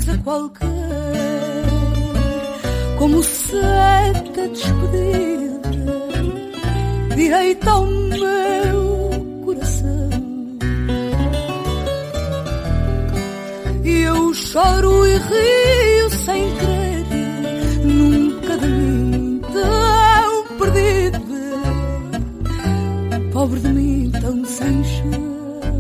coisa qualquer, como seta despedida, direita ao meu coração. E eu choro e rio sem querer, nunca de mim tão perdida, pobre de mim tão sem chão.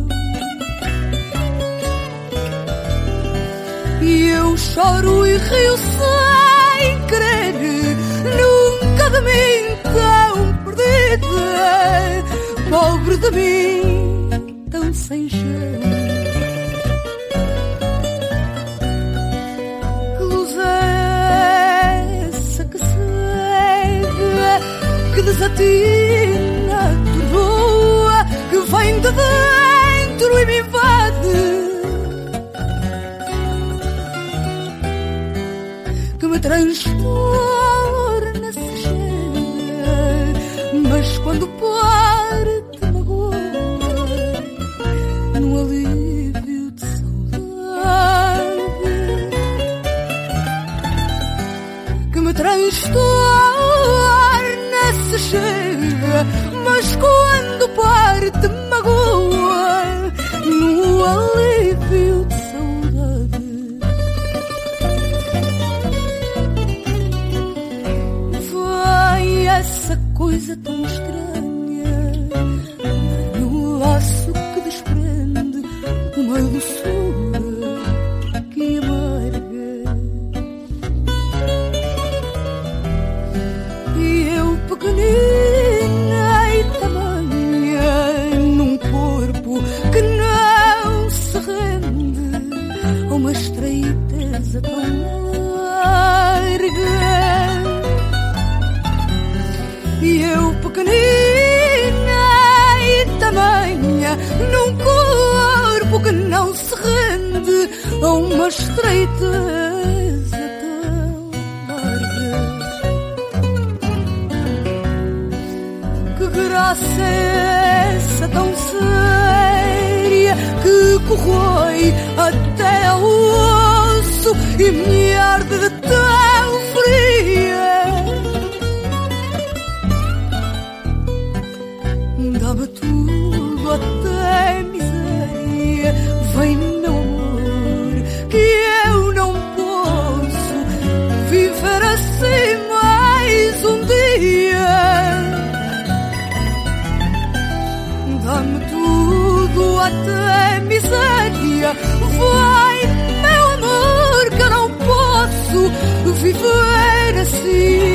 E eu choro e rio sem querer, nunca de mim tão perdida, pobre de mim tão sem chão. Que luz é essa que cega, que desatina tudo, que vem de dentro e me invade, que me transtorna, se chega, mas quando parte magoa, num alívio de saudade, que me transtorna, se chega, mas quando parte magoa, num alívio de saudade. Essa coisa tão estranha, no laço que desprende uma doçura que amarga. E eu pequenina e tamanha, num corpo que não se rende a uma estreiteza tão larga. E eu pequenina e tamanha, num corpo que não se rende a uma estreiteza tão larga. Que graça é essa tão séria, que corrói até ao osso e me arde de tão fria. Dá-me tudo até miséria, vem meu amor, que eu não posso viver assim mais um dia. Dá-me tudo até miséria, vai meu amor, que eu não posso viver assim.